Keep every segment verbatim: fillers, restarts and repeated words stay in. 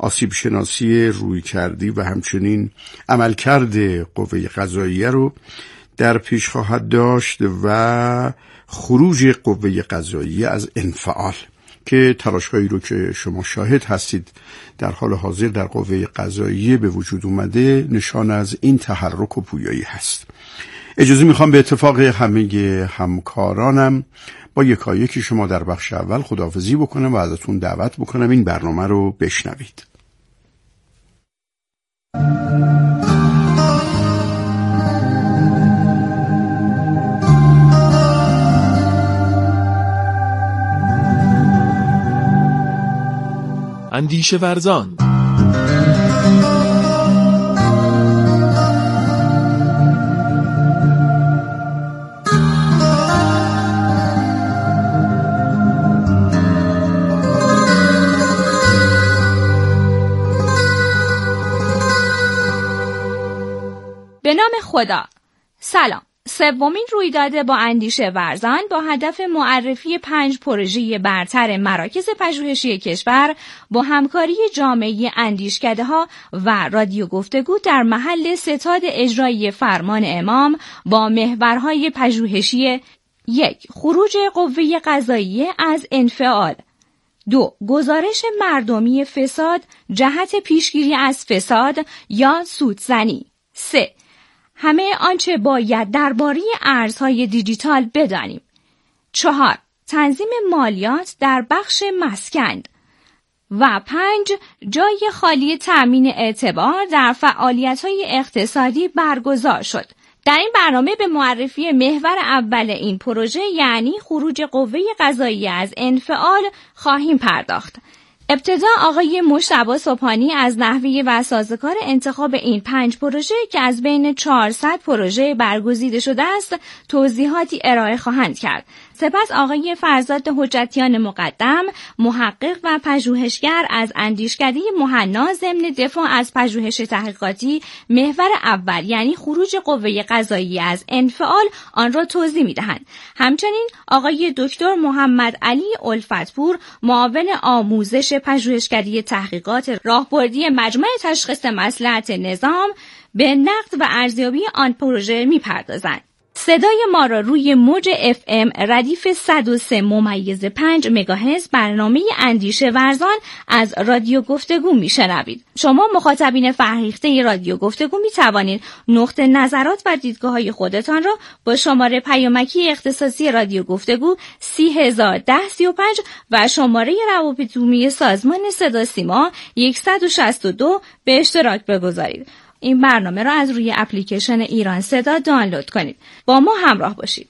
آسیب شناسی رویکردی و همچنین عملکرد قوه قضاییه رو در پیش خواهد داشت و خروج قوه قضاییه از انفعال که تلاش‌هایی رو که شما شاهد هستید در حال حاضر در قوه قضاییه به وجود اومده نشان از این تحرک و پویایی هست. اجازه میخوام به اتفاق همه همکارانم با یکایک شما در بخش اول خداحافظی بکنم و ازتون دعوت بکنم این برنامه رو بشنوید. اندیشه ورزان. به نام خدا. سلام. سومین رویداد با اندیشه ورزان با هدف معرفی پنج پروژه برتر مراکز پژوهشی کشور با همکاری جامعه اندیشکده‌ها و رادیو گفتگو در محل ستاد اجرایی فرمان امام با محورهای پژوهشی: یک، خروج قوه قضاییه از انفعال. دو، گزارش مردمی فساد جهت پیشگیری از فساد یا سودزنی. سه، همه آنچه باید درباره ارزهای دیجیتال بدانیم. چهار، تنظیم مالیات در بخش مسکن. و پنج، جای خالی تأمین اعتبار در فعالیت‌های اقتصادی برگزار شد. در این برنامه به معرفی محور اول این پروژه یعنی خروج قوه قضاییه از انفعال خواهیم پرداخت. ابتدا آقای مجتبی سبحانی از نحوه و سازوکار انتخاب این پنج پروژه که از بین چهارصد پروژه برگزیده شده است توضیحاتی ارائه خواهند کرد. سپس آقای فرزاد حجتیان مقدم، محقق و پژوهشگر از اندیشکده مهنا ضمن دفاع از پژوهش تحقیقاتی محور اول یعنی خروج قوه قضاییه از انفعال آن را توضیح می‌دهند. همچنین آقای دکتر محمد علی الفتپور، معاون آموزش پژوهشکده تحقیقات راهبردی مجمع تشخیص مصلحت نظام، به نقد و ارزیابی آن پروژه می‌پردازند. صدای ما را روی موج اف ام ردیف صد و سه ممیز پنج مگاهرتز برنامه اندیشه ورزان از رادیو گفتگو میشنوید. شما مخاطبین فرهیخته رادیو گفتگو می توانید نقطه نظرات و دیدگاه های خودتان را با شماره پیامکی اختصاصی رادیو گفتگو سی هزار ده سی و پنج و شماره روابط عمومی سازمان صدا سیما صد و شصت و دو به اشتراک بگذارید. این برنامه را از روی اپلیکیشن ایران صدا دانلود کنید. با ما همراه باشید.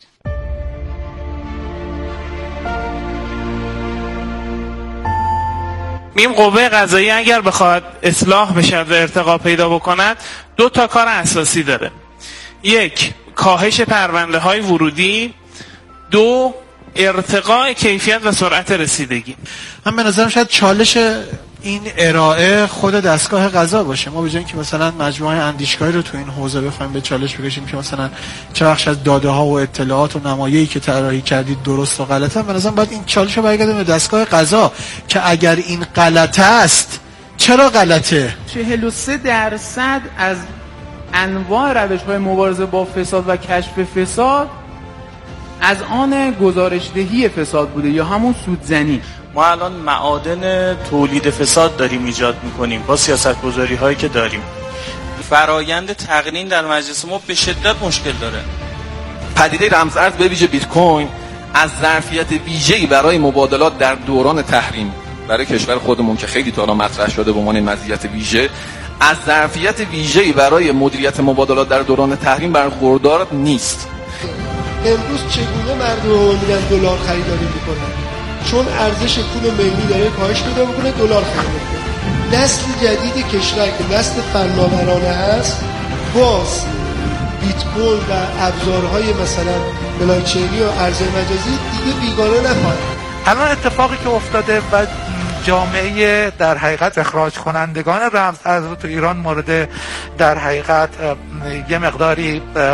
این قوه قضاییه اگر بخواد اصلاح بشه و ارتقا پیدا بکند دو تا کار اساسی داره. یک، کاهش پرونده های ورودی. دو، ارتقاء کیفیت و سرعت رسیدگی. من به نظرم شاید چالش این ارائه خود دستگاه قضا باشه. ما به جای اینکه مثلا مجموعه اندیشگاهی رو تو این حوزه بخوایم به چالش بکشیم که مثلا چه بخش از داده ها و اطلاعات و نمایه‌ای که طراحی کردید درست و غلطه، به نظرم باید این چالش رو برگردیم به دستگاه قضا که اگر این غلطه است چرا غلطه؟ چهل و سه درصد از انواع روش‌های مبارزه با فساد و کشف فساد از آن گزارشدهی فساد بوده یا همون سودزنی. ما الان معادن تولید فساد داریم ایجاد میکنیم با سیاست گذاری هایی که داریم. فرایند تقنین در مجلس ما به شدت مشکل داره. پدیده رمزارز به ویژه بیت کوین از ظرفیت ویژه‌ای برای مبادلات در دوران تحریم برای کشور خودمون که خیلی تا الان مطرح شده به عنوان مزیت ویژه، از ظرفیت ویژه‌ای برای مدیریت مبادلات در دوران تحریم برخوردار نیست. امروز چگونه مردم میرن دلار خریداری میکنن؟ چون ارزش پول ملی داره کاهش پیدا میکنه، دلار خرید میکنه. نسل جدید کشور که نسل فناورانه هست باز بیت کوین و ابزارهای مثلا بلاکچینی و ارز مجازی دیگه بیگانه نخواهد. الان اتفاقی که افتاده و جامعه در حقیقت اخراج کنندگان رمز ارز تو ایران مورد در حقیقت یه مقداری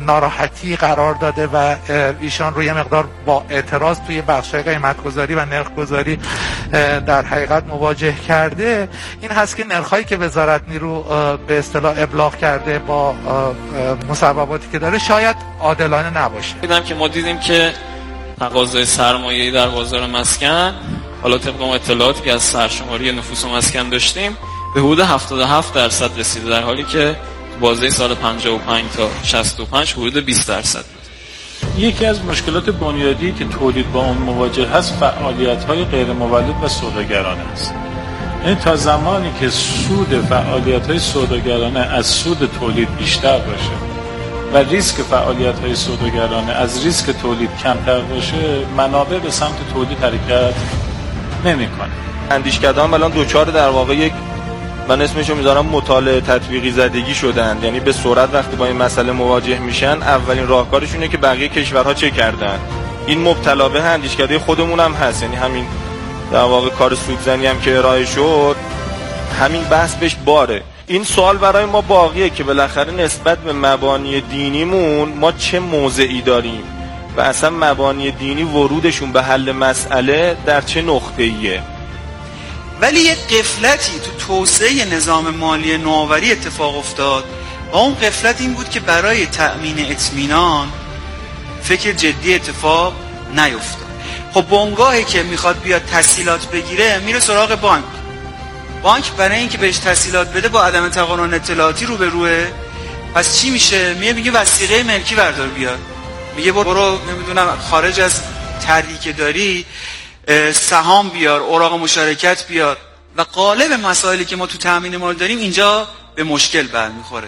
ناراحتی قرار داده و ایشان روی مقدار با اعتراض توی بخشای قیمت‌گذاری و نرخ‌گذاری در حقیقت مواجه کرده، این هست که نرخ‌هایی که وزارت نیرو به اصطلاح ابلاغ کرده با مصوباتی که داره شاید عادلانه نباشه. دیدم که ما دیدیم که تقاضای سرمایه‌ای در بازار مسکن، حالا طبق اطلاعاتی که از سرشماری نفوس و مسکن داشتیم، به حدود هفتاد و هفت درصد رسیده، در حالی که بازه سال پنجاه و پنج تا شصت و پنج حدود بیست درصد بود. یکی از مشکلات بنیادی که تولید با اون مواجه هست فعالیت‌های غیر مولد و سوداگرانه است. این تا زمانی که سود فعالیت‌های سوداگرانه از سود تولید بیشتر باشه و ریسک فعالیت‌های سوداگرانه از ریسک تولید کمتر باشه، منابع به سمت تولید حرکت نمی‌کنه. اندیشکدان الان دوچار در واقع یک، من اسمشو میذارم مطالعه تطبیقی زدگی شدن، یعنی به سرعت وقتی با این مسئله مواجه میشن اولین راهکارشونه که بقیه کشورها چه کردن. این مبتلا به اندیشکده خودمون هم هست، یعنی همین در واقع کار سودزنی هم که ارائه شد، همین بحث بهش باره. این سوال برای ما باقیه که بالاخره نسبت به مبانی دینیمون ما چه موضعی داریم و اصلا مبانی دینی ورودشون به حل مسئله در چه نقطه‌ایه. ولی یک غفلتی تو توسعه نظام مالی نوآوری اتفاق افتاد و اون غفلت این بود که برای تأمین اطمینان فکر جدی اتفاق نیفتاد. خب بنگاهی که میخواد بیاد تسهیلات بگیره میره سراغ بانک. بانک برای اینکه بهش تسهیلات بده با عدم تقانن اطلاعاتی رو به روه، پس چی میشه؟ میگه میگه وثیقه ملکی بردار بیار، میگه برو نمیدونم خارج از طرحی که داری سهام بیار، اوراق مشارکت بیار و غالب مسائلی که ما تو تأمین مال داریم اینجا به مشکل برمیخوره.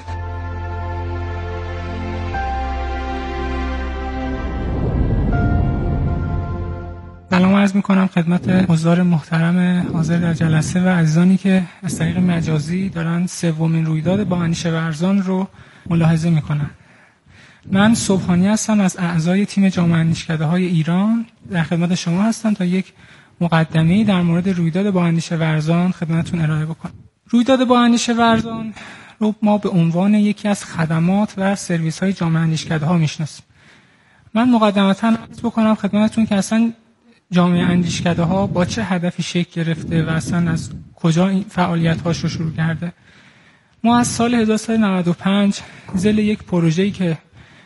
سلام عرض میکنم خدمت حضار محترم حاضر در جلسه و عزیزانی که از طریق مجازی دارن سومین رویداد با اندیشه ورزان رو ملاحظه میکنن. من صبحانی هستم از اعضای تیم جامعه اندیشکده های ایران، در خدمت شما هستم تا یک مقدمه‌ای در مورد رویداد با اندیشه ورزان خدمتتون ارائه بکنم. رویداد با اندیشه ورزان رو ما به عنوان یکی از خدمات و سرویس های جامعه اندیشکده ها میشناسیم. من مقدمتاً عرض بکنم خدمتتون که اصلا جامعه اندیشکده ها با چه هدفی شکل گرفته و اصلا از کجا این فعالیت هاش رو شروع کرده. ما از سال هزار و سیصد و نود و پنج ذیل یک پروژه‌ای که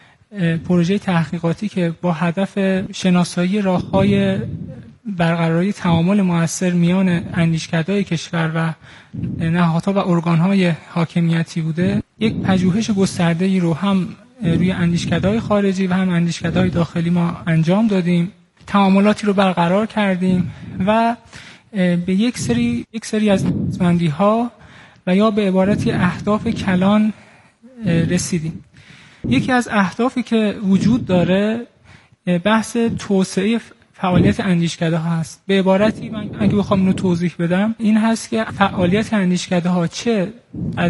پروژه تحقیقاتی که با هدف شناسایی راه‌های برقراری تعامل مؤثر میان اندیشکده‌های کشور و نهادها و ارگان‌های حاکمیتی بوده، یک پژوهش گسترده‌ای رو هم روی اندیشکده‌های خارجی و هم اندیشکده‌های داخلی ما انجام دادیم، تعاملاتی رو برقرار کردیم و به یک سری یک سری از نیازمندی‌ها و یا به عبارتی اهداف کلان رسیدیم. یکی از اهدافی که وجود داره بحث توسعه فعالیت اندیشکده ها هست. به عبارتی من اگه بخوام اینو توضیح بدم این هست که فعالیت اندیشکده ها چه از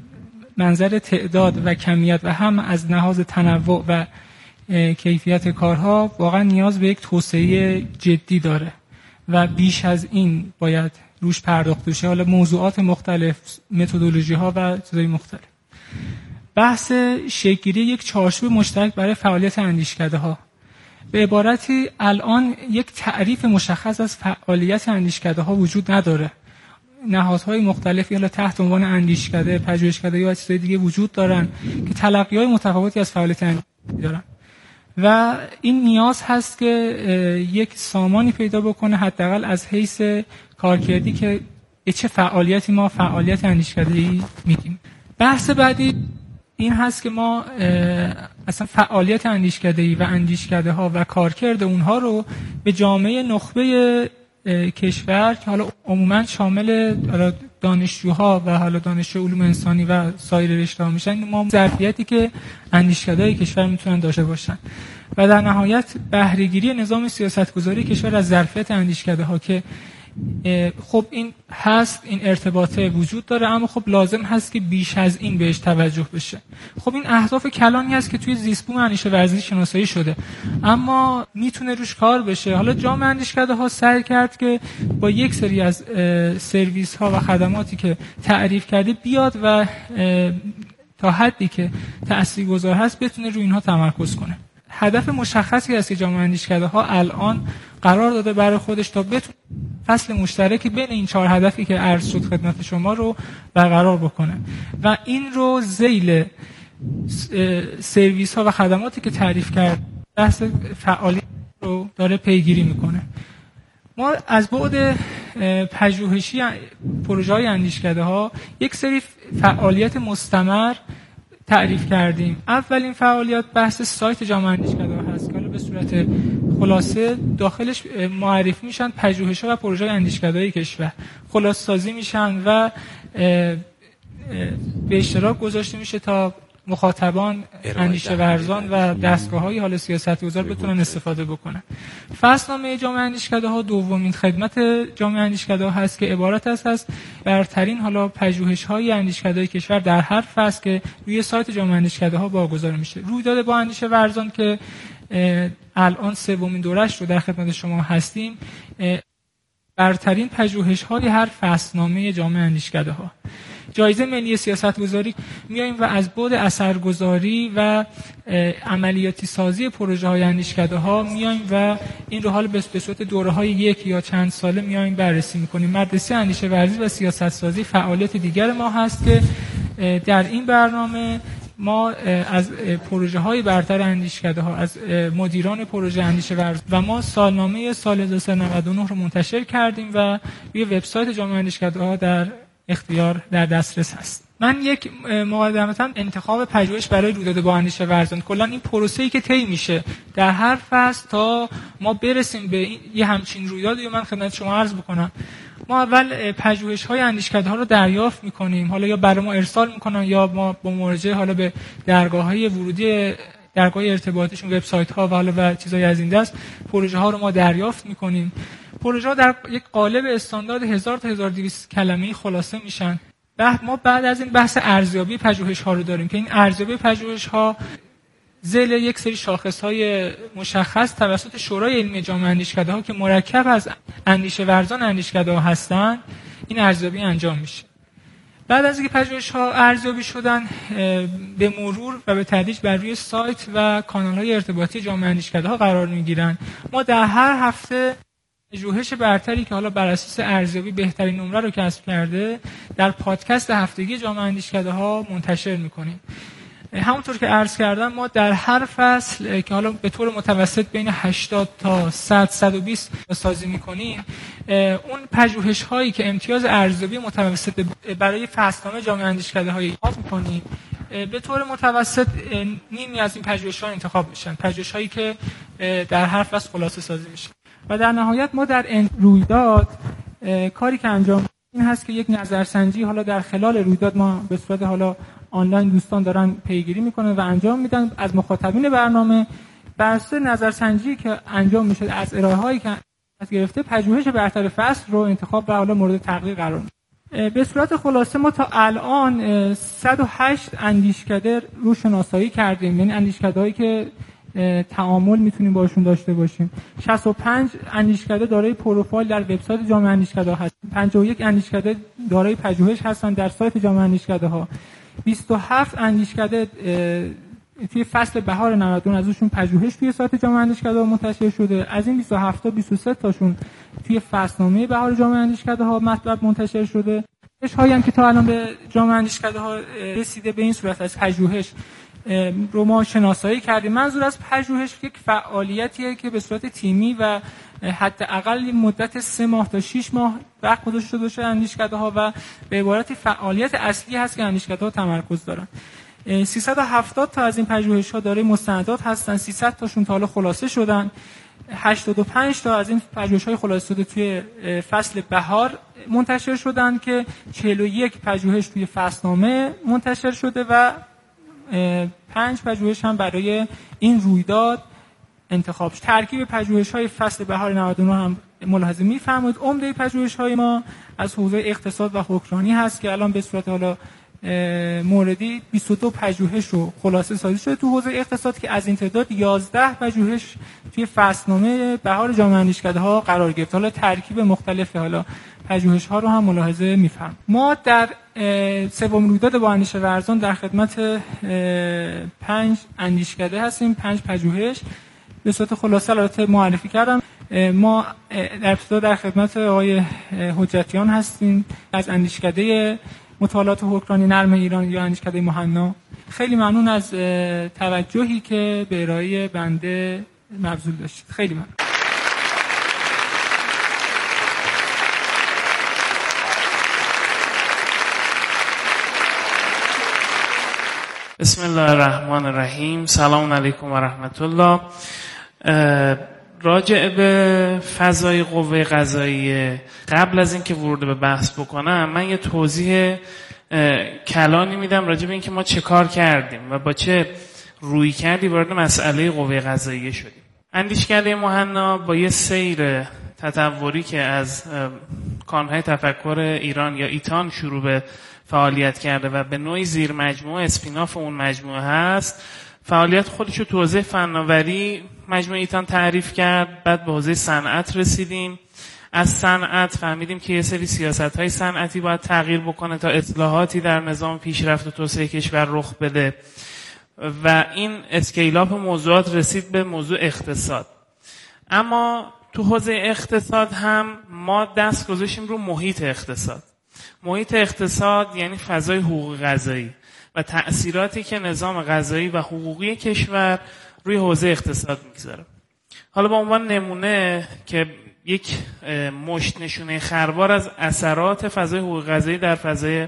منظر تعداد و کمیت و هم از لحاظ تنوع و کیفیت کارها واقعا نیاز به یک توسعه جدی داره و بیش از این باید روش پرداخت بشه، حالا موضوعات مختلف، متدولوژی ها و چیزهای مختلف. بحث شکل‌گیری یک چارچوب مشترک برای فعالیت اندیشکده ها. به عبارتی الان یک تعریف مشخص از فعالیت اندیشکده ها وجود نداره. نهادهای مختلفی حالا تحت عنوان اندیشکده، پژوهشکده یا چیزهای دیگه وجود دارن که تلقی‌های متفاوتی از فعالیت اندیشکده دارن و این نیاز هست که یک سامانی پیدا بکنه حداقل از حیث کارکردی که چه فعالیتی ما فعالیت اندیشکده‌ای میگیم. بحث بعدی این هست که ما اصلا فعالیت اندیشکده‌ای و اندیشکده ها و کارکرد اونها رو به جامعه نخبه کشور که حالا عموما شامل دانشجوها و حالا دانشجو علوم انسانی و سایر رشته‌ها میشن، ما ظرفیتی که اندیشکده‌های کشور میتونن داشته باشن و در نهایت بهره‌گیری نظام سیاستگذاری کشور از ظرفیت اندیشکده ها که خب این هست، این ارتباطه وجود داره، اما خب لازم هست که بیش از این بهش توجه بشه. خب این اهداف کلانی هست که توی زیستبوم اندیشه ورزی شناسایی شده اما میتونه روش کار بشه. حالا جامعه اندیشکده ها سعی کرد که با یک سری از سرویس ها و خدماتی که تعریف کرده بیاد و تا حدی که تاثیرگذار هست بتونه روی اینها تمرکز کنه. هدف مشخصی هست که جامعه اندیشکده‌ها الان قرار داده برای خودش تا بتونه فصل مشترکی بین این چهار هدفی که عرض شد خدمت شما رو برقرار بکنه و این رو ذیل سرویس ها و خدماتی که تعریف کرد بحث فعالیت رو داره پیگیری میکنه. ما از بعد پژوهشی پروژه های اندیشکده‌ها یک سری فعالیت مستمر تعریف کردیم. اولین فعالیت بحث سایت جامعه اندیشکده‌ها هست که حالا به صورت خلاصه داخلش معرفی میشن پژوهش‌ها و پروژه اندیشکده‌های کشور، خلاصه سازی میشن و به اشتراک گذاشته میشه تا مخاطبان اندیشه ورزان و دستگاه‌های حال سیاست‌گذار بتونن استفاده بکنن. فصلنامه جامعه اندیشکده‌ها دومین خدمت جامعه اندیشکده‌ها هست که عبارت است از برترین حالا پژوهش‌های اندیشکده‌های کشور در هر فصل که روی سایت جامعه اندیشکده‌ها برگزار میشه. رویداد با اندیشه ورزان که الان سومین دورش رو در خدمت شما هستیم، برترین پژوهش‌های هر فصلنامه جامعه اندیشکده‌ها. جایزه ملی سیاست‌گذاری میایم و از بعد اثرگذاری و عملیاتی سازی پروژه‌های اندیشکده‌ها میایم و این رو حال به صورت دوره‌های یک یا چند ساله میایم بررسی می‌کنیم. مدرسه اندیشه ورزی و سیاست سازی فعالیت دیگر ما هست که در این برنامه ما از پروژه‌های برتر اندیشکده‌ها، از مدیران پروژه اندیشه ورزی و ما سالنامه سال هزار و سیصد و نود و نه رو منتشر کردیم و روی وبسایت جامعه اندیشکده‌ها در اختیار در دسترس هست. من یک مقدمتاً انتخاب پژوهش برای رویداد با اندیشه ورزان، کلا این پروسه‌ای که طی میشه در هر فصل تا ما برسیم به یه همچین رویدادی، من خدمت شما عرض بکنم. ما اول پژوهش‌های اندیشکده‌ها رو دریافت می‌کنیم، حالا یا برای ما ارسال می‌کنن یا ما با مراجعه حالا به درگاه‌های ورودی درگاه ارتباطیشون، وبسایت‌ها و حالا و چیزای از این دست پروژه‌ها رو ما دریافت می‌کنیم. پروژه‌ها در یک قالب استاندارد هزار تا هزار و دویست کلمه‌ای خلاصه میشن. بعد ما بعد از این بحث ارزیابی پژوهش‌ها رو داریم که این ارزیابی پژوهش‌ها ذیل یک سری شاخص‌های مشخص توسط شورای علمی جامعه اندیشکده‌ها که مرکب از اندیشه ورزان اندیشکده‌ها هستن، این ارزیابی انجام میشه. بعد از اینکه پژوهش‌ها ارزیابی شدن، به مرور و به تدریج بر روی سایت و کانال‌های ارتباطی جامعه اندیشکده‌ها قرار می‌گیرن. ما در هر هفته پژوهش برتری که حالا بر اساس ارزیابی بهترین نمره رو کسب کرده در پادکست هفتگی جامعه اندیشکده‌ها منتشر می‌کنیم. همونطور که عرض کردم ما در هر فصل که حالا به طور متوسط بین هشتاد تا صد صد و بیست سازی می‌کنیم، اون پژوهش‌هایی که امتیاز ارزیابی متوسط برای فصلنامه جامعه اندیشکده‌ها انتخاب می‌کنیم، به طور متوسط نیمی از این پژوهش‌ها انتخاب میشن، پژوهش‌هایی که در هر فصل خلاصه سازی میشن. و در نهایت ما در این رویداد کاری که انجام این هست که یک نظرسنجی حالا در خلال رویداد ما به صورت حالا آنلاین دوستان دارن پیگیری میکنن و انجام میدن از مخاطبین برنامه. بر اساس نظرسنجی که انجام میشه از ارائه هایی که از گرفته، پژوهش برتر فصل رو انتخاب و حالا مورد تقریر قرار میده. به صورت خلاصه ما تا الان صد و هشت اندیشکده رو شناسایی کردیم، یعنی اندیشکده‌هایی که تعامل میتونیم باشون داشته باشیم. شصت و پنج اندیشکده دارای پروفایل در وبسایت جامعه اندیشکده‌ها هست. پنجاه و یک اندیشکده دارای پژوهش هستن در سایت جامعه اندیشکده‌ها. بیست و هفت اندیشکده توی فصل بهار نود و نه ازشون پژوهش توی سایت جامعه اندیشکده‌ها منتشر شده. از این بیست و هفت تا بیست و سه تاشون توی فصلنامه بهار جامعه اندیشکده‌ها مطلب منتشر شده. پژوهش‌هایی هم که تا الان به جامعه اندیشکده‌ها رسیده به این صورت از پژوهش رو ما شناسایی کردیم. منظور از پژوهش یک فعالیتیه که به صورت تیمی و حداقل مدت سه ماه تا شش ماه وقت گذاشته باشه اندیشکده‌ها و به عبارت فعالیت اصلی هست که اندیشکده‌ها تمرکز دارن. سیصد و هفتاد تا از این پژوهش‌ها دارای مستندات هستن، سیصد تاشون تا حالا خلاصه شدن. هشتاد و پنج تا از این پژوهش‌های خلاصه شده توی فصل بهار منتشر شدن که چهل و یک پژوهش توی فصلنامه منتشر شده و پنج پژوهش هم برای این رویداد انتخاب شد. ترکیب پژوهش‌های فصل بهار نود و نه هم ملاحظه می‌فرمایید. عمده پژوهش‌های ما از حوزه اقتصاد و حکمرانی هست که الان به صورت حالا موردی بیست و دو پژوهش رو خلاصه سازی شده تو حوزه اقتصاد که از این تعداد یازده پژوهش توی فصلنامه بهار جامعه اندیشکده‌ها قرار گرفت. حالا ترکیب مختلف حالا پژوهش‌ها رو هم ملاحظه می‌فرمایید. ما در سومین رویداد با اندیشه ورزان در خدمت پنج اندیشکده هستیم، پنج پژوهش. به صورت خلاصه البته معرفی کردم. ما در ابتدا در خدمت آقای حجتیان هستیم از اندیشکده مطالعات حکمرانی نرم ایران یا اندیشکده مهنا. خیلی ممنون از توجهی که به ارائه بنده مبذول داشتید. خیلی ممنون. بسم الله الرحمن الرحیم. سلام علیکم و رحمت الله. راجع به فضای قوه قضاییه قبل از اینکه ورود به بحث بکنم من یه توضیح کلانی میدم راجع به اینکه ما چه کار کردیم و با چه روی کردی وارد مسئله قوه قضاییه شدیم. اندیشکده مهنا با یه سیر تطوری که از کانون‌های تفکر ایران یا ایتان شروع به فعالیت کرده و به نوعی زیر مجموعه اسپیناف اون مجموعه هست، فعالیت خودشو تو حوزه فناوری مجموعه ایتان تعریف کرد. بعد به حوزه صنعت رسیدیم. از صنعت فهمیدیم که یه سری سیاست‌های صنعتی باید تغییر بکنه تا اصلاحاتی در نظام پیشرفت و توسعه کشور رخ بده و این اسکیلاپ موضوعات رسید به موضوع اقتصاد. اما تو حوزه اقتصاد هم ما دست گذاشتیم رو محیط اقتصاد. محیط اقتصاد یعنی فضای حقوق قضایی و تأثیراتی که نظام قضایی و حقوقی کشور روی حوزه اقتصاد میگذاره. حالا به عنوان نمونه که یک مشت نشونه خروار از اثرات فضای حقوق قضایی در فضای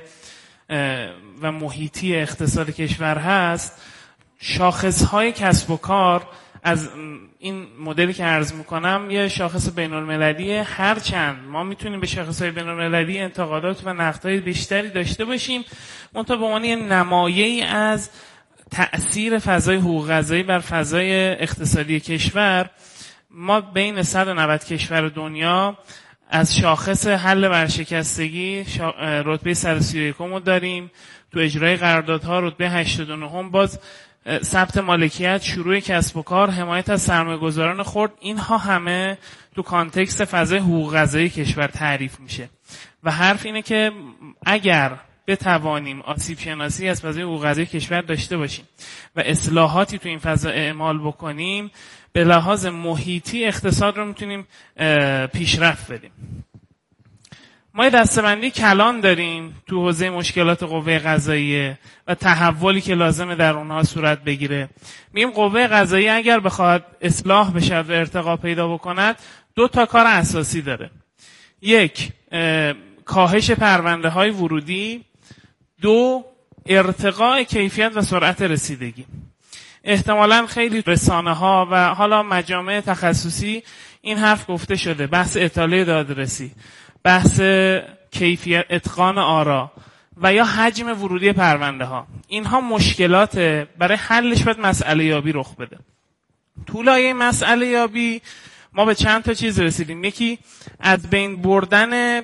و محیطی اقتصاد کشور هست، شاخصهای کسب و کار از این مدلی که عرض میکنم یه شاخص بین المللی، هرچند ما میتونیم به شاخصهای بین المللی انتقادات و نقدهای بیشتری داشته باشیم، منتها به عنوان نمایه‌ای از تأثیر فضای حقوق قضایی بر فضای اقتصادی کشور، ما بین صد و نود کشور دنیا از شاخص حل ورشکستگی رتبه صد و سی و یک رو داریم. تو اجرای قراردادها رتبه هشتاد و نه، باز ثبت مالکیت، شروع کسب و کار، حمایت از سرمایه‌گذاران خرد، اینها همه تو کانتکست فضای حقوق قضایی کشور تعریف میشه. و حرف اینه که اگر بتوانیم آسیب شناسی از فضای حقوق قضایی کشور داشته باشیم و اصلاحاتی تو این فضا اعمال بکنیم، به لحاظ محیطی اقتصاد رو میتونیم پیشرفت بدیم. ما یه دسته‌بندی کلان داریم تو حوزه مشکلات قوه قضاییه و تحولی که لازمه در اونها صورت بگیره. میگیم قوه قضاییه اگر بخواد اصلاح بشه و ارتقا پیدا بکند، دو تا کار اساسی داره. یک، کاهش پرونده های ورودی. دو، ارتقاء کیفیت و سرعت رسیدگی. احتمالاً خیلی رسانه ها و حالا مجامع تخصصی این حرف گفته شده، بحث اطاله دادرسی، بحث کیفیت اتقان آرا و یا حجم ورودی پرونده ها، اینها مشکلات برای حلش باید مسئله یابی رخ بده. تو لایه مسئله یابی ما به چند تا چیز رسیدیم. یکی، از بین بردن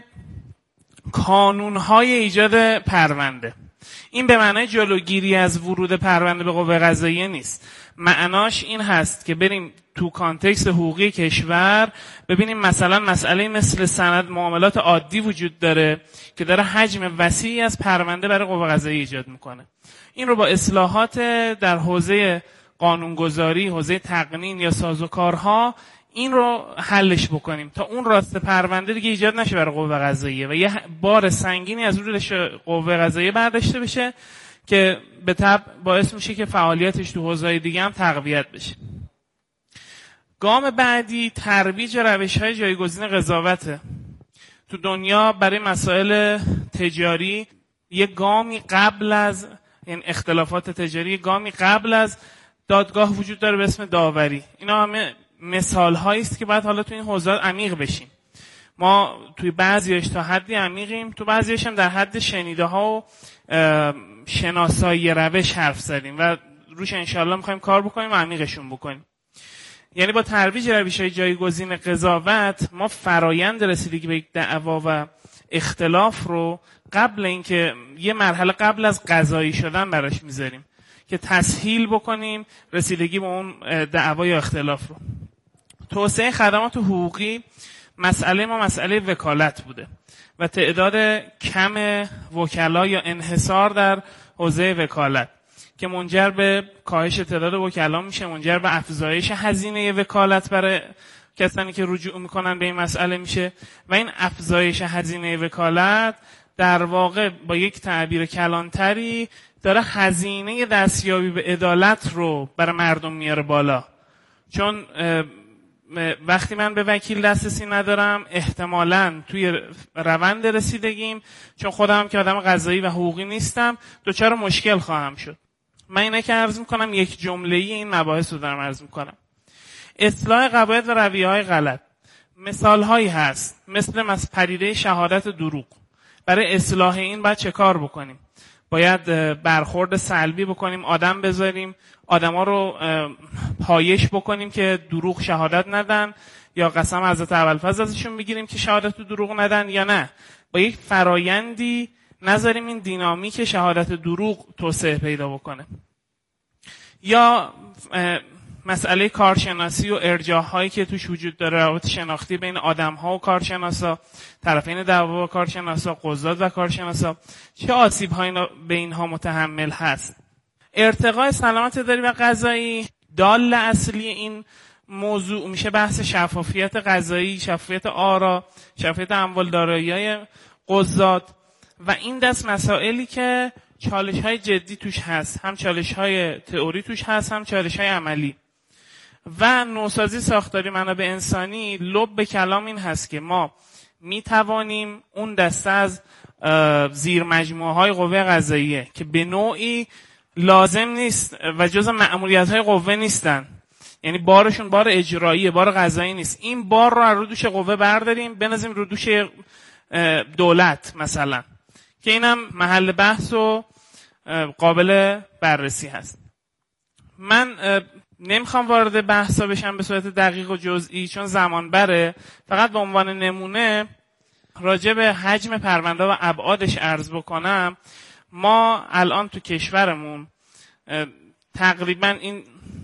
کانونهای ایجاد پرونده. این به معنای جلوگیری از ورود پرونده به قوه قضاییه نیست. معناش این هست که بریم تو کانتکست حقوقی کشور ببینیم مثلا مسئله مثل سند معاملات عادی وجود داره که داره حجم وسیعی از پرونده برای قوه قضاییه ایجاد میکنه. این رو با اصلاحات در حوزه قانونگذاری، حوزه تقنین یا سازوکارها این رو حلش بکنیم تا اون راست پرونده دیگه ایجاد نشه برای قوه قضاییه و یه بار سنگینی از روی قوه قضاییه برداشته بشه که به تبع باعث میشه که فعالیتش تو حوزه‌های دیگه هم تقویت بشه. گام بعدی ترویج روش‌های جایگزین قضاوته. تو دنیا برای مسائل تجاری یه گامی قبل از این اختلافات تجاری، گامی قبل از دادگاه وجود داره به اسم داوری. اینا همه مثال هایی است که باید حالا تو این حوزه عمیق بشیم. ما توی بعضیش تا حدی عمیقیم، تو بعضیش هم در حد شنیده ها و شناسایی روش حرف زدیم و روش انشالله میخوایم کار بکنیم و عمیقشون بکنیم. یعنی با ترویج روش‌های جایگزین قضاوت ما فرایند رسیدگی به یک دعوا و اختلاف رو قبل اینکه یه مرحله قبل از قضایی شدن براش میذاریم که تسهیل بکنیم رسیدگی به اون دعوا یا اختلاف رو. توسعه خدمات حقوقی مسئله ما مسئله وکالت بوده و تعداد کم وکلا یا انحصار در حوزه وکالت که منجر به کاهش تعداد وکلا میشه، منجر به افزایش هزینه وکالت برای کسانی که رجوع میکنن به این مسئله میشه و این افزایش هزینه وکالت در واقع با یک تعبیر کلانتری داره هزینه دستیابی به عدالت رو برای مردم میاره بالا. چون وقتی من به وکیل دسترسی ندارم احتمالاً توی روند رسیدگیم، چون خودم که آدم قضایی و حقوقی نیستم، دچار مشکل خواهم شد. من اینه که عرض میکنم یک جمله‌ای این مباحث رو دارم عرض میکنم. اصلاح قواعد و رویه‌های غلط مثال‌هایی هست، مثل مثل پدیده شهادت دروغ. برای اصلاح این باید چه کار بکنیم؟ باید برخورد سلبی بکنیم، آدم بذاریم، آدما رو پایش بکنیم که دروغ شهادت ندن، یا قسم حضرت ابوالفضل ازشون بگیریم که شهادت دروغ ندن، یا نه با یک فرایندی نذاریم این دینامیک شهادت دروغ توسعه پیدا بکنه. یا مسئله کارشناسی و ارجاع‌هایی که توش وجود داره، روابط شناختی بین آدم‌ها و کارشناسا، طرفین دعوا و کارشناسا، قضات و کارشناسا، چه آسیب‌هایی به اینها متحمل هست. ارتقاء سلامت اداری و قضایی، دال اصلی این موضوع میشه بحث شفافیت قضایی، شفافیت آرا، شفافیت اموال دارایی‌های قضات و این دست مسائلی که چالش‌های جدی توش هست، هم چالش‌های تئوری توش هست، هم چالش‌های عملی. و نوسازی ساختاری منابع انسانی، لب کلام این هست که ما می توانیم اون دسته از زیر مجموعه های قوه قضاییه که به نوعی لازم نیست و جزء مأموریت های قوه نیستن، یعنی بارشون بار اجراییه، بار قضایی نیست، این بار رو رو دوش قوه برداریم بنازیم رو دوش دولت مثلا، که اینم محل بحث و قابل بررسی هست. من نمیخوام وارد بحثا بشم به صورت دقیق و جزئی چون زمان بره، فقط به عنوان نمونه راجع به حجم پرونده و ابعادش عرض بکنم. ما الان تو کشورمون تقریبا این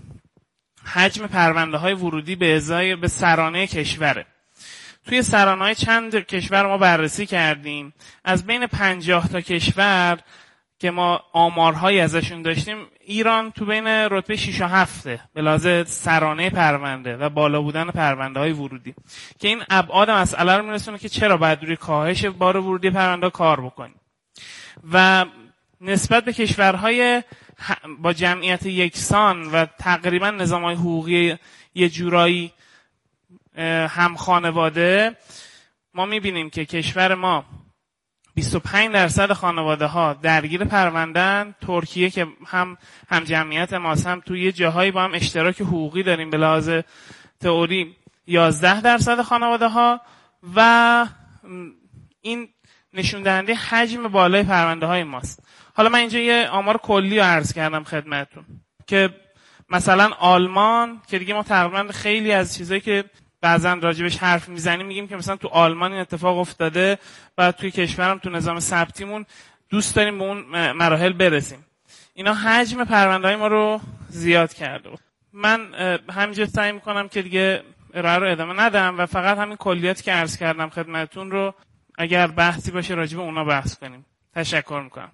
حجم پرونده های ورودی به ازای به سرانه کشوره. توی سرانه های چند کشور ما بررسی کردیم، از بین پنجاه تا کشور که ما آمارهایی ازشون داشتیم، ایران تو بین رتبه شش و هفته به لحاظ سرانه پرونده و بالا بودن پرونده های ورودی، که این ابعاد مسئله رو میرسونه که چرا باید روی کاهش بار ورودی پرونده کار بکنیم. و نسبت به کشورهای با جمعیت یکسان و تقریبا نظام‌های حقوقی یه جورایی هم خانواده، ما میبینیم که کشور ما بیست و پنج درصد خانواده ها درگیر پروندن. ترکیه که هم هم جمعیت ماست، هم توی جاهایی با هم اشتراک حقوقی داریم به لحاظ تئوری، یازده درصد خانواده ها، و این نشون دهنده حجم بالای پرونده های ماست. حالا من اینجا یه آمار کلی رو عرض کردم خدمتتون که مثلا آلمان، که دیگه ما تقریبا خیلی از چیزایی که بعضا راجبش حرف میزنیم میگیم که مثلا تو آلمان این اتفاق افتاده و توی کشورم تو نظام ثبتیمون دوست داریم به اون مراحل برسیم. اینا حجم پرونده‌های ما رو زیاد کرده. من همینجا سعی میکنم که دیگه ارائه رو ادامه ندم و فقط همین کلیاتی که عرض کردم خدمتتون رو اگر بحثی باشه راجب اونا بحث کنیم. تشکر میکنم.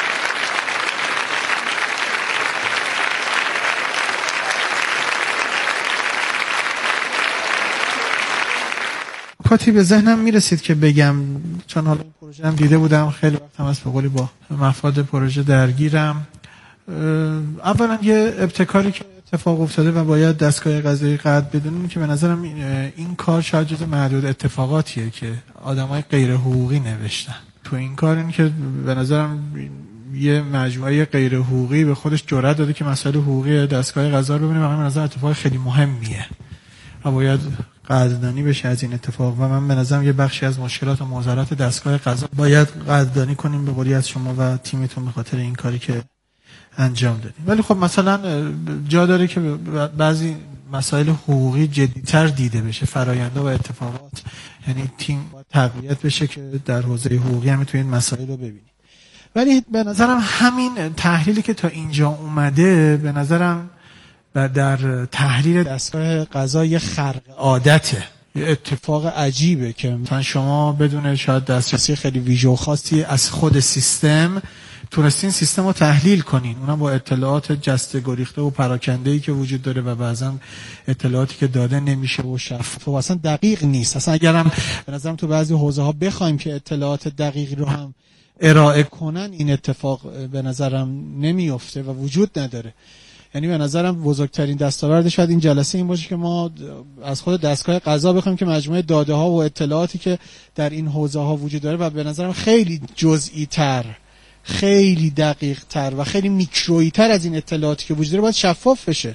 کاتی به ذهنم میرسید که بگم، چون حالا این پروژه هم دیده بودم، خیلی وقت هم از به قولی با مفاد پروژه درگیرم. اولا یه ابتکاری که اتفاق افتاده و باید دستگاه قضایی قطع بدونیم که به نظرم این کار شاید جز معدود اتفاقاتیه که آدمای غیر حقوقی نوشتن تو این کار. این که به نظرم یه مجموعه غیر حقوقی به خودش جرأت داده که مسائل حقوقی دستگاه قضا رو ببینه و من به نظر اتفاق خیلی مهمیه و باید قدردانی بشه از این اتفاق. و من به نظرم یه بخشی از مشکلات و معضلات دستگاه قضا باید قدردانی کنیم به قولی از شما و تیمتون به خاطر این کاری که انجام دادیم. ولی خب مثلا جا داره که بعضی مسائل حقوقی جدی‌تر دیده بشه، فرآیندها و اتفاقات، یعنی تیم تقویت بشه که در حوزه حقوقی هم توی این مسائل رو ببینیم. ولی به نظرم همین تحلیلی که تا اینجا اومده به نظرم و در تحلیل دستگاه قضا یه خرق عادته. اتفاق عجیبه که مثلا شما بدون شاید دسترسی خیلی ویژه و خاصی از خود سیستم تونستین سیستم رو تحلیل کنین، اونم با اطلاعات جسته گریخته و پراکنده‌ای که وجود داره و بعضا اطلاعاتی که داده نمیشه و شفاف و اصلا دقیق نیست. اصلا اگرم به نظرم تو بعضی حوزه ها بخوایم که اطلاعات دقیقی رو هم ارائه کنن، این اتفاق به نظرم نمیفته و وجود نداره. یعنی به نظرم بزرگترین دستاورد شاید این جلسه این باشه که ما از خود دستگاه قضا بخوایم که مجموعه داده ها و اطلاعاتی که در این حوزه ها وجود داره و به نظرم خیلی جزئی تر، خیلی دقیق تر و خیلی میکرویی تر از این اطلاعاتی که وجود داره باید شفاف بشه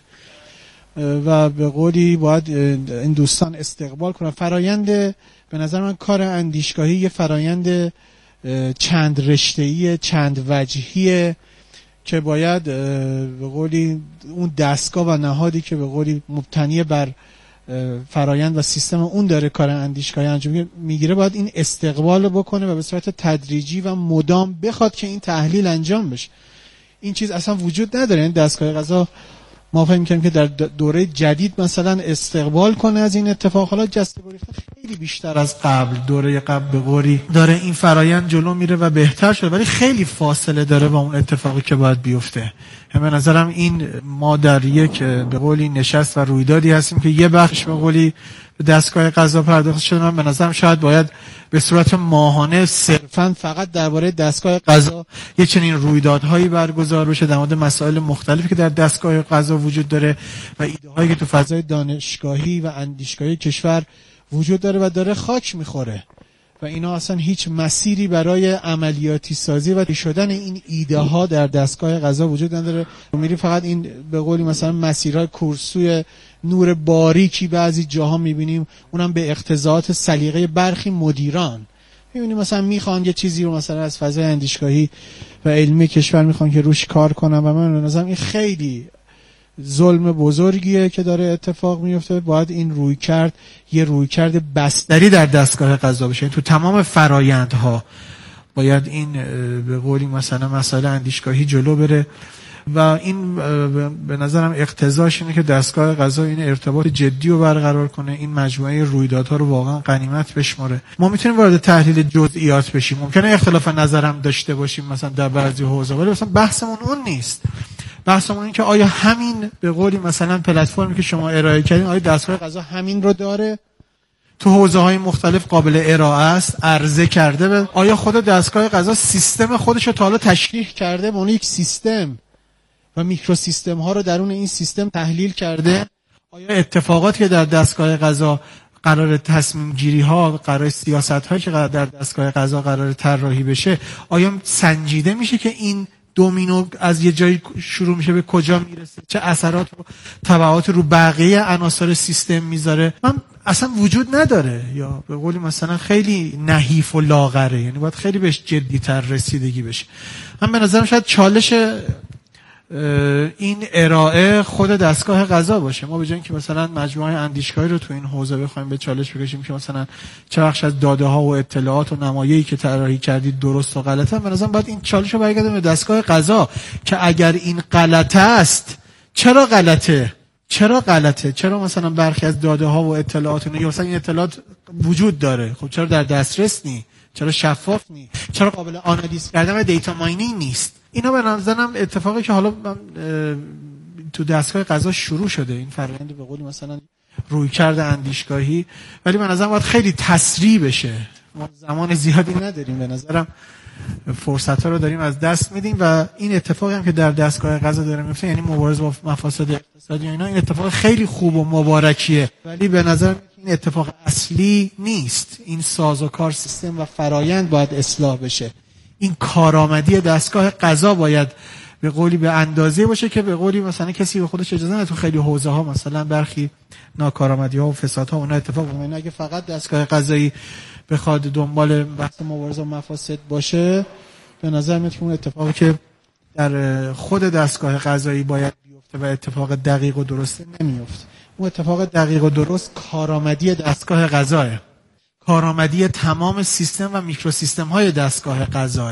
و به قولی باید این دوستان استقبال کنن. فرایند به نظر من کار اندیشگاهی یه فرایند چند رشته‌ای، چند وجهیه که باید به قولی اون دستگاه و نهادی که به قولی مبتنی بر فرایند و سیستم اون داره کار اندیشگاهی انجام میگیره باید این استقبال رو بکنه و به صورت تدریجی و مدام بخواد که این تحلیل انجام بشه. این چیز اصلا وجود نداره. این دستگاه قضا ما فهم می‌کنیم که در دوره جدید مثلا استقبال کنه از این اتفاق، حالا جسته گریخته خیلی بیشتر از قبل، دوره قبل به قولی داره این فرایند جلو میره و بهتر شده، ولی خیلی فاصله داره با اون اتفاقی که باید بیفته. به نظرم این ما در یک به قولی نشست و رویدادی هستیم که یه بخش به قولی دستگاه قضا پرداخت شده. من به نظرم شاید باید به صورت ماهانه صرفاً فقط درباره دستگاه قضا یه چنین رویدادهایی برگزار بشه در مورد مسائل مختلفی که در دستگاه قضا وجود داره و ایده‌هایی که تو فضای دانشگاهی و اندیشگاهی کشور وجود داره و داره خاک میخوره و اینا اصلا هیچ مسیری برای عملیاتی سازی و شدن این ایده ها در دستگاه قضا وجود نداره. میری فقط این به قولی مثلا مسیرهای کورسوی نور باریکی بعضی جاها میبینیم، اونم به اقتضاعات سلیقه برخی مدیران. میبینیم مثلا میخوان یه چیزی رو مثلا از فضای اندیشگاهی و علمی کشور میخوان که روش کار کنن و من به نظرم این خیلی ظلم بزرگیه که داره اتفاق میفته. باید این روی کرد یه روی کرد بستری در دستگاه قضا بشه، تو تمام فرایندها باید این به قولی مثلا مسائل اندیشگاهی جلو بره و این به نظرم اقتضاش اینه که دستگاه قضا این ارتباط جدی رو برقرار کنه، این مجموعه رویدادها رو واقعا غنیمت بشماره. ما میتونیم وارد تحلیل جزئیات بشیم، ممکنه اختلاف نظرم داشته باشیم مثلا در بعضی حوزه، ولی مثلا بحثمون اون نیست. بحثمون این که آیا همین به قولی مثلا پلتفرمی که شما ارائه کردین آیا دستگاه قضا همین رو داره؟ تو حوزه‌های مختلف قابل ارائه است، عرضه کرده به آیا خود دستگاه قضا سیستم خودش رو تا حالا تشریح کرده به اون یک سیستم و میکرو سیستم ها رو درون این سیستم تحلیل کرده؟ آیا اتفاقاتی که در دستگاه قضا قرار تصمیم گیری ها، قرار سیاست هایی که در دستگاه قضا قرار طراحی بشه آیا سنجیده میشه که این دومینو از یه جایی شروع میشه به کجا میرسه، چه اثرات و تبعات رو بقیه عناصر سیستم میذاره؟ من اصلا وجود نداره یا به قولی مثلا خیلی نحیف و لاغره، یعنی باید خیلی بهش جدی‌تر رسیدگی بشه. من به نظرم شاید چالش این ارائه خود دستگاه قضا باشه. ما به جای اینکه مثلا مجموعه اندیشگاهی رو تو این حوزه بخوایم به چالش بکشیم که مثلا چه بخش از داده ها و اطلاعات و نمایه‌ای که طراحی کردید درست و غلطه، به نظرم باید این چالش رو برگردیم به دستگاه قضا که اگر این غلط است چرا غلطه؟ چرا غلطه؟ چرا مثلا برخی از داده ها و اطلاعات یا مثلا این اطلاعات وجود داره، خب چرا در دسترس نی؟ چرا شفاف نی؟ چرا قابل آنالیز کردن و دیتا ماینینگ نیست؟ اینا به نظرم اتفاقی که حالا تو دستگاه قضا شروع شده، این فرآیند به قولی مثلا روی کرده اندیشگاهی، ولی به نظرم باید خیلی تسریع بشه. ما زمان زیادی نداریم، به نظرم فرصت ها رو داریم از دست میدیم و این اتفاقی هم که در دستگاه قضا داره میفته، یعنی مبارزه با مفاسد اقتصادی و اینا، این اتفاق خیلی خوب و مبارکیه، ولی به نظر این اتفاق اصلی نیست. این سازوکار سیستم و فرایند باید اصلاح بشه. این کارآمدی دستگاه قضا باید به قولی به اندازه باشه که به قولی مثلا کسی به خودش اجازه نده تو خیلی حوزه ها مثلا برخی ناکارآمدی ها و فساد ها اونا اتفاق بیفته. اگه فقط دستگاه قضایی بخواد دنبال بحث مبارزه با مفاسد باشه، به نظر میاد که اون اتفاقی که در خود دستگاه قضایی باید بیفته و اتفاق دقیق و درسته نمیفته. اون اتفاق دقیق و درست کارآمدی دستگاه قضاه، کارآمدی تمام سیستم و میکرو سیستم های دستگاه قضاه،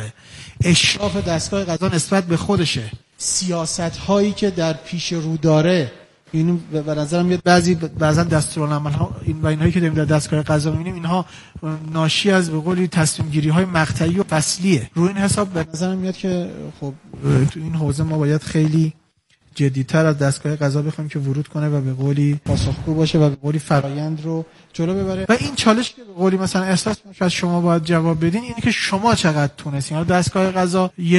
اشراف دستگاه قضا نسبت به خودشه، سیاست هایی که در پیش رو داره اینو به نظرم میاد بعضی بعضا دستورالعمل‌ها این و اینایی که داریم در دستگاه قضا می‌بینیم اینها ناشی از به قولی تصمیم گیری‌های مقطعی و فصلیه. روی این حساب به نظرم میاد که خب تو این حوزه ما باید خیلی جدی‌تر از دستگاه قضا بخوایم که ورود کنه و به قولی پاسخگو باشه و به قولی فرایند رو جلو ببره. و این چالش که به قولی مثلا احساس میشه از شما باید جواب بدین اینه که شما چقدر تونستین. دستگاه قضا